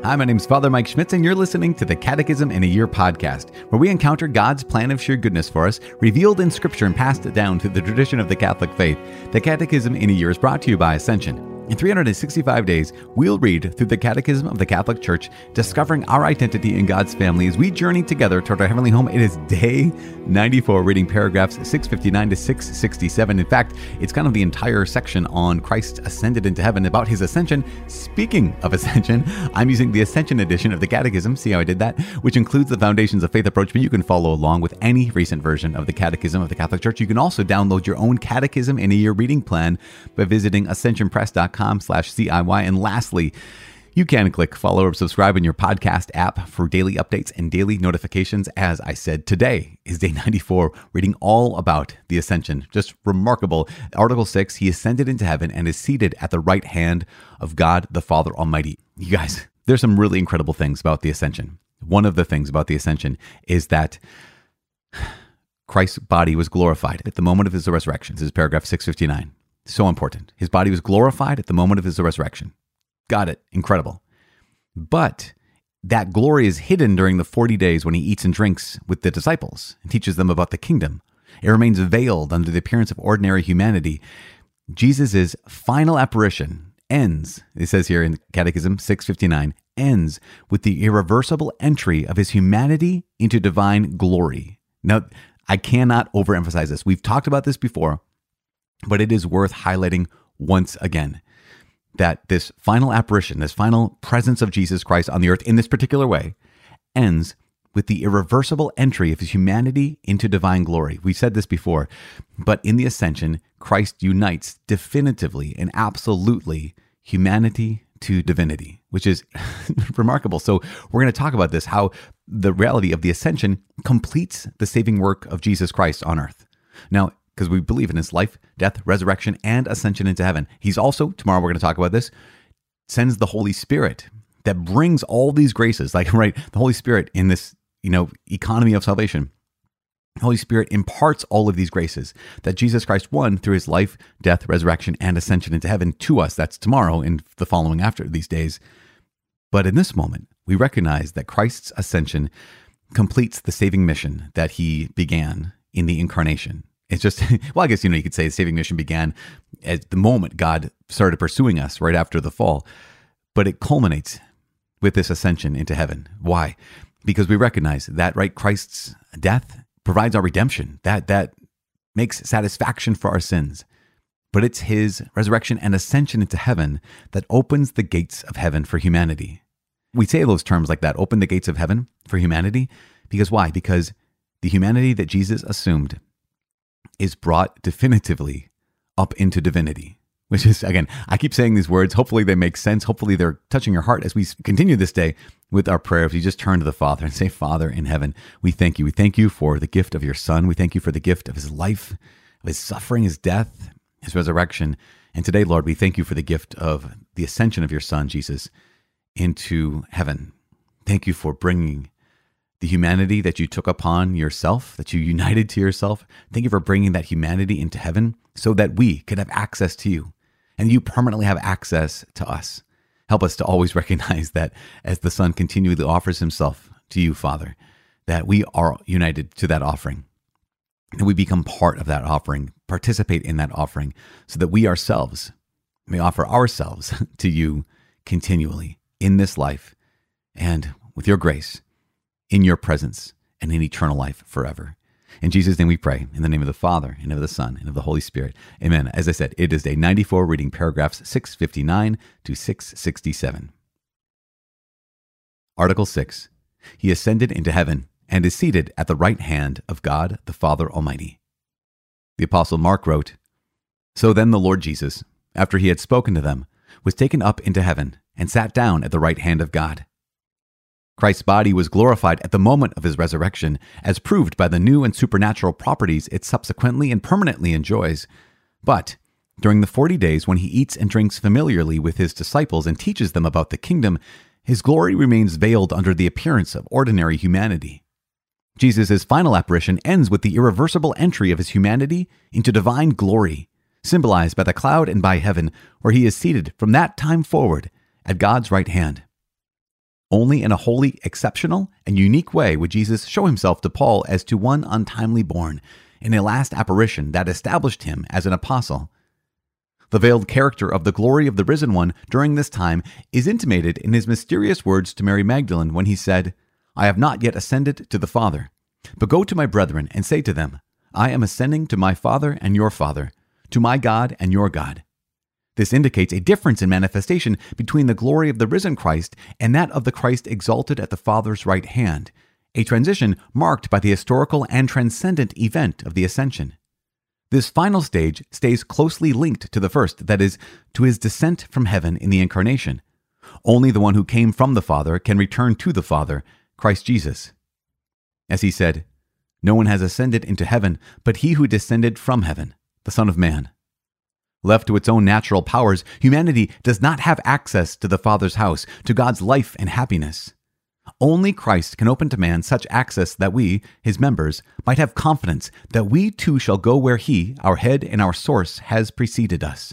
Hi, my name is Father Mike Schmitz, and you're listening to the Catechism in a Year podcast, where we encounter God's plan of sheer goodness for us, revealed in Scripture and passed down through the tradition of the Catholic faith. The Catechism in a Year is brought to you by Ascension. In 365 days, we'll read through the Catechism of the Catholic Church, discovering our identity in God's family as we journey together toward our heavenly home. It is day 94, reading paragraphs 659 to 667. In fact, it's kind of the entire section on Christ ascended into heaven, about his ascension. Speaking of ascension, I'm using the Ascension edition of the Catechism, see how I did that, which includes the Foundations of Faith approach, but you can follow along with any recent version of the Catechism of the Catholic Church. You can also download your own Catechism in a Year reading plan by visiting ascensionpress.com/CIY. And lastly, you can click follow or subscribe in your podcast app for daily updates and daily notifications. As I said, today is day 94, reading all about the Ascension. Just remarkable. Article 6, he ascended into heaven and is seated at the right hand of God the Father Almighty. You guys, there's some really incredible things about the Ascension. One of the things about the Ascension is that Christ's body was glorified at the moment of his resurrection. This is paragraph 659. So important. His body was glorified at the moment of his resurrection. Got it. Incredible. But that glory is hidden during the 40 days when he eats and drinks with the disciples and teaches them about the kingdom. It remains veiled under the appearance of ordinary humanity. Jesus' final apparition ends, it says here in Catechism 659, ends with the irreversible entry of his humanity into divine glory. Now, I cannot overemphasize this. We've talked about this before, but it is worth highlighting once again that this final apparition, this final presence of Jesus Christ on the earth in this particular way, ends with the irreversible entry of his humanity into divine glory. We've said this before, but in the Ascension, Christ unites definitively and absolutely humanity to divinity, which is remarkable. So we're going to talk about this, how the reality of the Ascension completes the saving work of Jesus Christ on earth. Now, because we believe in his life, death, resurrection, and ascension into heaven. He's also, tomorrow we're going to talk about this, sends the Holy Spirit that brings all these graces, like, right, the Holy Spirit in this, economy of salvation. The Holy Spirit imparts all of these graces that Jesus Christ won through his life, death, resurrection, and ascension into heaven to us. That's tomorrow and the following after these days. But in this moment, we recognize that Christ's ascension completes the saving mission that he began in the incarnation. It's just, well, I guess, you could say the saving mission began at the moment God started pursuing us right after the fall, but it culminates with this ascension into heaven. Why? Because we recognize that, right, Christ's death provides our redemption. That makes satisfaction for our sins. But it's his resurrection and ascension into heaven that opens the gates of heaven for humanity. We say those terms like that, open the gates of heaven for humanity, because why? Because the humanity that Jesus assumed is brought definitively up into divinity, which is, again, I keep saying these words. Hopefully they make sense. Hopefully they're touching your heart as we continue this day with our prayer. If you just turn to the Father and say, Father in heaven, we thank you. We thank you for the gift of your Son. We thank you for the gift of his life, of his suffering, his death, his resurrection. And today, Lord, we thank you for the gift of the ascension of your Son, Jesus, into heaven. Thank you for bringing the humanity that you took upon yourself, that you united to yourself. Thank you for bringing that humanity into heaven so that we could have access to you and you permanently have access to us. Help us to always recognize that as the Son continually offers himself to you, Father, that we are united to that offering, and we become part of that offering, participate in that offering, so that we ourselves may offer ourselves to you continually in this life and with your grace, in your presence, and in eternal life forever. In Jesus' name we pray, in the name of the Father, and of the Son, and of the Holy Spirit. Amen. As I said, it is day 94, reading paragraphs 659 to 667. Article 6. He ascended into heaven and is seated at the right hand of God the Father Almighty. The Apostle Mark wrote, So then the Lord Jesus, after he had spoken to them, was taken up into heaven and sat down at the right hand of God. Christ's body was glorified at the moment of his resurrection, as proved by the new and supernatural properties it subsequently and permanently enjoys. But during the 40 days when he eats and drinks familiarly with his disciples and teaches them about the kingdom, his glory remains veiled under the appearance of ordinary humanity. Jesus' final apparition ends with the irreversible entry of his humanity into divine glory, symbolized by the cloud and by heaven, where he is seated from that time forward at God's right hand. Only in a wholly exceptional and unique way would Jesus show himself to Paul as to one untimely born, in a last apparition that established him as an apostle. The veiled character of the glory of the risen one during this time is intimated in his mysterious words to Mary Magdalene when he said, "I have not yet ascended to the Father, but go to my brethren and say to them, I am ascending to my Father and your Father, to my God and your God." This indicates a difference in manifestation between the glory of the risen Christ and that of the Christ exalted at the Father's right hand, a transition marked by the historical and transcendent event of the ascension. This final stage stays closely linked to the first, that is, to his descent from heaven in the incarnation. Only the one who came from the Father can return to the Father, Christ Jesus. As he said, "No one has ascended into heaven but he who descended from heaven, the Son of Man." Left to its own natural powers, humanity does not have access to the Father's house, to God's life and happiness. Only Christ can open to man such access that we, his members, might have confidence that we too shall go where he, our head and our source, has preceded us.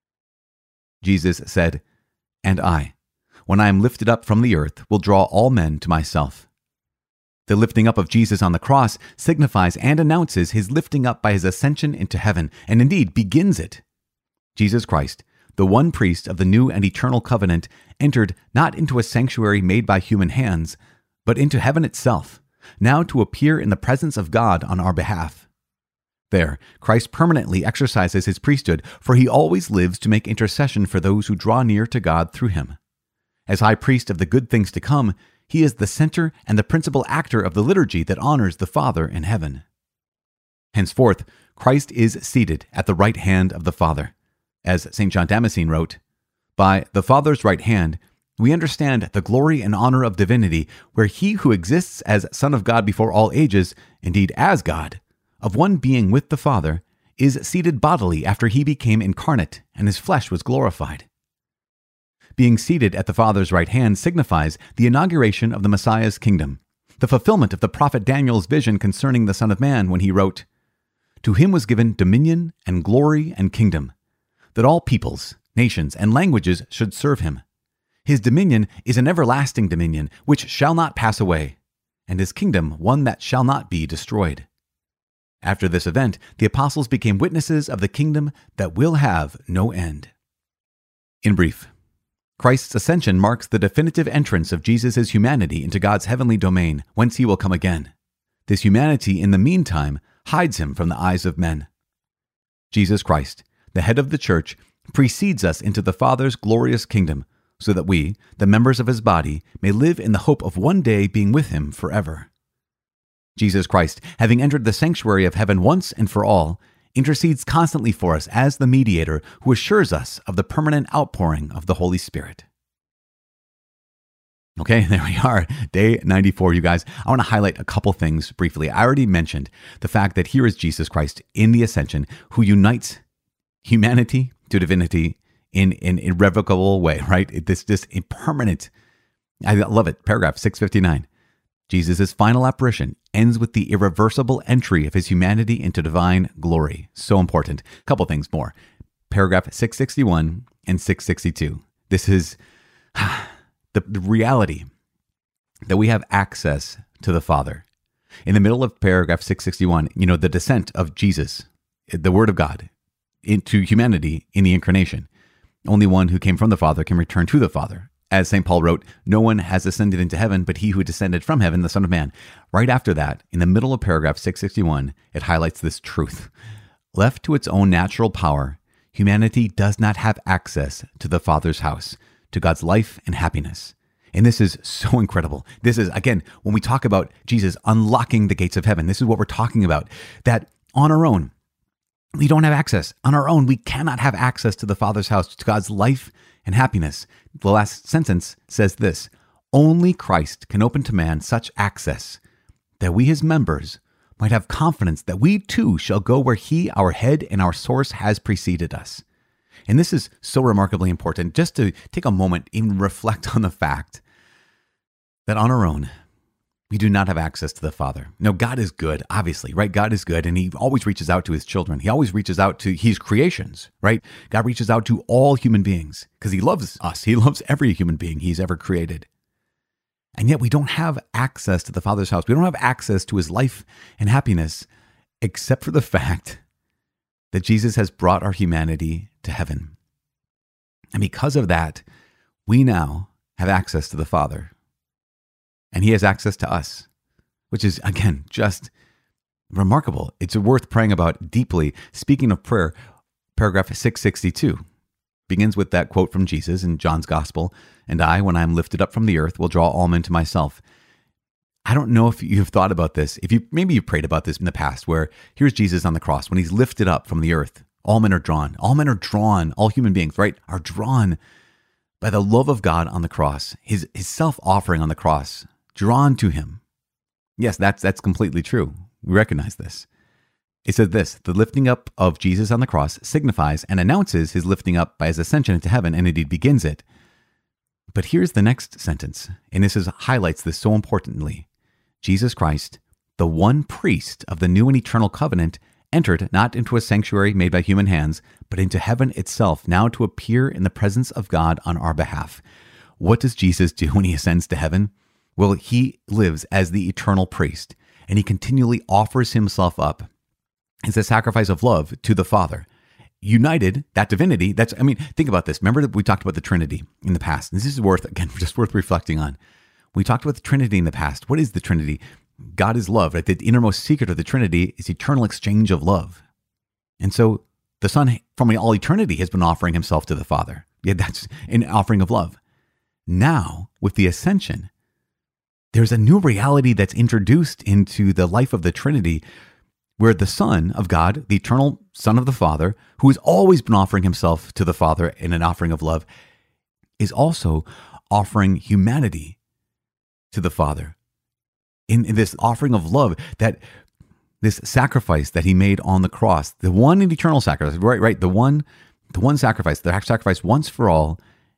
Jesus said, "And I, when I am lifted up from the earth, will draw all men to myself." The lifting up of Jesus on the cross signifies and announces his lifting up by his ascension into heaven, and indeed begins it. Jesus Christ, the one priest of the new and eternal covenant, entered not into a sanctuary made by human hands, but into heaven itself, now to appear in the presence of God on our behalf. There, Christ permanently exercises his priesthood, for he always lives to make intercession for those who draw near to God through him. As high priest of the good things to come, he is the center and the principal actor of the liturgy that honors the Father in heaven. Henceforth, Christ is seated at the right hand of the Father. As St. John Damascene wrote, "By the Father's right hand, we understand the glory and honor of divinity, where he who exists as Son of God before all ages, indeed as God, of one being with the Father, is seated bodily after he became incarnate and his flesh was glorified." Being seated at the Father's right hand signifies the inauguration of the Messiah's kingdom, the fulfillment of the prophet Daniel's vision concerning the Son of Man when he wrote, "To him was given dominion and glory and kingdom, that all peoples, nations, and languages should serve him. His dominion is an everlasting dominion, which shall not pass away, and his kingdom one that shall not be destroyed." After this event, the apostles became witnesses of the kingdom that will have no end. In brief, Christ's ascension marks the definitive entrance of Jesus' humanity into God's heavenly domain, whence he will come again. This humanity, in the meantime, hides him from the eyes of men. Jesus Christ, the head of the church, precedes us into the Father's glorious kingdom, so that we, the members of his body, may live in the hope of one day being with him forever. Jesus Christ, having entered the sanctuary of heaven once and for all, intercedes constantly for us as the mediator who assures us of the permanent outpouring of the Holy Spirit. Okay, there we are, day 94, you guys. I want to highlight a couple things briefly. I already mentioned the fact that here is Jesus Christ in the ascension who unites humanity to divinity in an irrevocable way, right? This impermanent. I love it. Paragraph 659. Jesus' final apparition ends with the irreversible entry of his humanity into divine glory. So important. A couple things more. Paragraph 661 and 662. This is the reality that we have access to the Father. In the middle of paragraph 661, the descent of Jesus, the Word of God, into humanity in the incarnation. Only one who came from the Father can return to the Father. As St. Paul wrote, "No one has ascended into heaven but he who descended from heaven, the Son of Man." Right after that, in the middle of paragraph 661, it highlights this truth. Left to its own natural power, humanity does not have access to the Father's house, to God's life and happiness. And this is so incredible. This is, again, when we talk about Jesus unlocking the gates of heaven, this is what we're talking about, that on our own, we don't have access. On our own, we cannot have access to the Father's house, to God's life and happiness. The last sentence says this: only Christ can open to man such access that we, his members, might have confidence that we too shall go where he, our head and our source, has preceded us. And this is so remarkably important, just to take a moment and reflect on the fact that on our own, we do not have access to the Father. No, God is good, obviously, right? God is good, and he always reaches out to his children. He always reaches out to his creations, right? God reaches out to all human beings because he loves us. He loves every human being he's ever created. And yet we don't have access to the Father's house. We don't have access to his life and happiness except for the fact that Jesus has brought our humanity to heaven. And because of that, we now have access to the Father. And he has access to us, which is, again, just remarkable. It's worth praying about deeply. Speaking of prayer, paragraph 662 begins with that quote from Jesus in John's Gospel, "And I, when I am lifted up from the earth, will draw all men to myself." I don't know if you've thought about this. Maybe you've prayed about this in the past, where here's Jesus on the cross. When he's lifted up from the earth, all men are drawn. All men are drawn. All human beings, right, are drawn by the love of God on the cross, his self-offering on the cross, drawn to him. Yes, that's completely true. We recognize this. It says this: the lifting up of Jesus on the cross signifies and announces his lifting up by his ascension into heaven, and indeed begins it. But here's the next sentence, and highlights this so importantly. Jesus Christ, the one priest of the new and eternal covenant, entered not into a sanctuary made by human hands, but into heaven itself, now to appear in the presence of God on our behalf. What does Jesus do when he ascends to heaven? Well, he lives as the eternal priest, and he continually offers himself up as a sacrifice of love to the Father. United, that divinity, think about this. Remember that we talked about the Trinity in the past. This is worth reflecting on. We talked about the Trinity in the past. What is the Trinity? God is love. Right? The innermost secret of the Trinity is eternal exchange of love. And so the Son from all eternity has been offering himself to the Father. Yeah, that's an offering of love. Now, with the ascension, there's a new reality that's introduced into the life of the Trinity, where the Son of God, the eternal Son of the Father, who has always been offering himself to the Father in an offering of love, is also offering humanity to the Father in this offering of love, that this sacrifice that he made on the cross, the one and eternal sacrifice, right? The one sacrifice, the sacrifice once for all,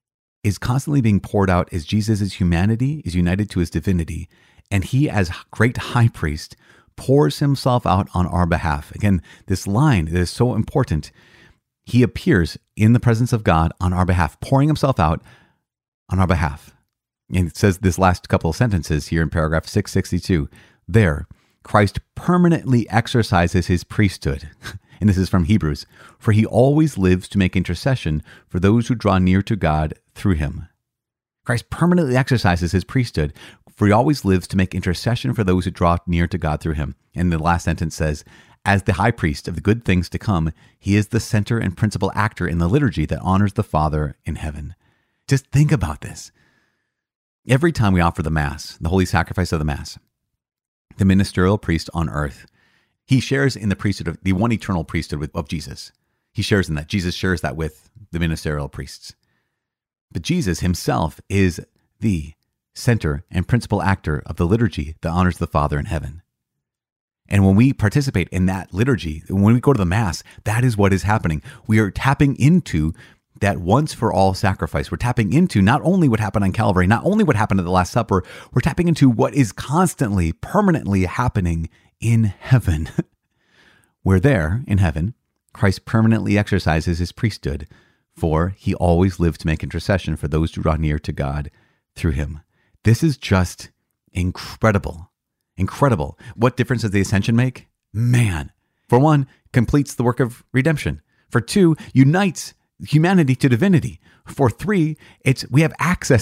is constantly being poured out as Jesus' humanity is united to his divinity, and he, as great high priest, pours himself out on our behalf. Again, this line that is so important. He appears in the presence of God on our behalf, pouring himself out on our behalf. And it says this last couple of sentences here in paragraph 662. There, Christ permanently exercises his priesthood. And this is from Hebrews. For he always lives to make intercession for those who draw near to God through him. Christ permanently exercises his priesthood, for he always lives to make intercession for those who draw near to God through him. And the last sentence says, as the high priest of the good things to come, he is the center and principal actor in the liturgy that honors the Father in heaven. Just think about this. Every time we offer the Mass, the holy sacrifice of the Mass, the ministerial priest on earth, he shares in the priesthood of the one eternal priesthood of Jesus. He shares in that. Jesus shares that with the ministerial priests. But Jesus himself is the center and principal actor of the liturgy that honors the Father in heaven. And when we participate in that liturgy, when we go to the Mass, that is what is happening. We are tapping into that once for all sacrifice. We're tapping into not only what happened on Calvary, not only what happened at the Last Supper, we're tapping into what is constantly, permanently happening in heaven. Where there, in heaven, Christ permanently exercises his priesthood, for he always lives to make intercession for those who draw near to God through him. This is just incredible. Incredible. What difference does the ascension make? Man, for one, completes the work of redemption. For two, unites humanity to divinity. For three, we have access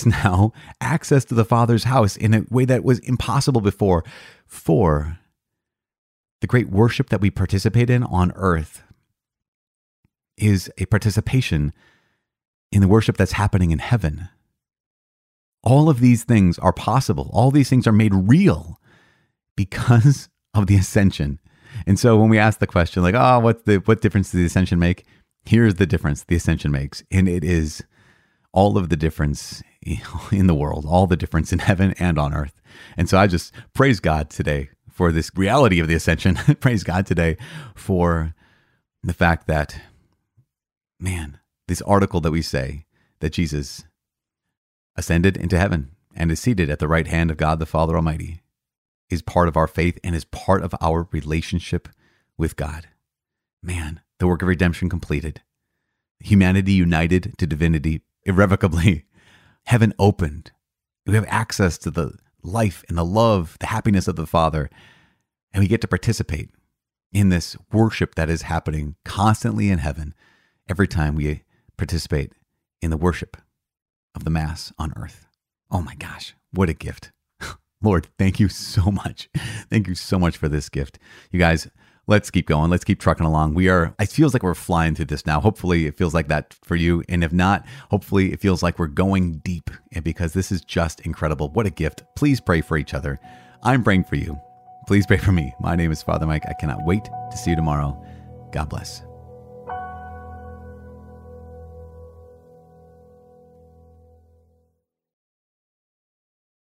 to the Father's house in a way that was impossible before. For the great worship that we participate in on earth is a participation in the worship that's happening in heaven. All of these things are possible. All these things are made real because of the ascension. And so when we ask the question, like, what difference does the ascension make? Here's the difference the ascension makes. And it is all of the difference in the world, all the difference in heaven and on earth. And so I just praise God today for this reality of the ascension. Praise God today for the fact that, man, this article that we say that Jesus ascended into heaven and is seated at the right hand of God the Father Almighty is part of our faith and is part of our relationship with God. Man, the work of redemption completed. Humanity united to divinity irrevocably. Heaven opened We have access to the life and the love, the happiness of the Father, and we get to participate in this worship that is happening constantly in heaven every time we participate in the worship of the Mass on earth. Oh my gosh, what a gift. Lord, thank you so much. Thank you so much for this gift. You guys, let's keep going. Let's keep trucking along. It feels like we're flying through this now. Hopefully it feels like that for you. And if not, hopefully it feels like we're going deep, and because this is just incredible. What a gift. Please pray for each other. I'm praying for you. Please pray for me. My name is Father Mike. I cannot wait to see you tomorrow. God bless.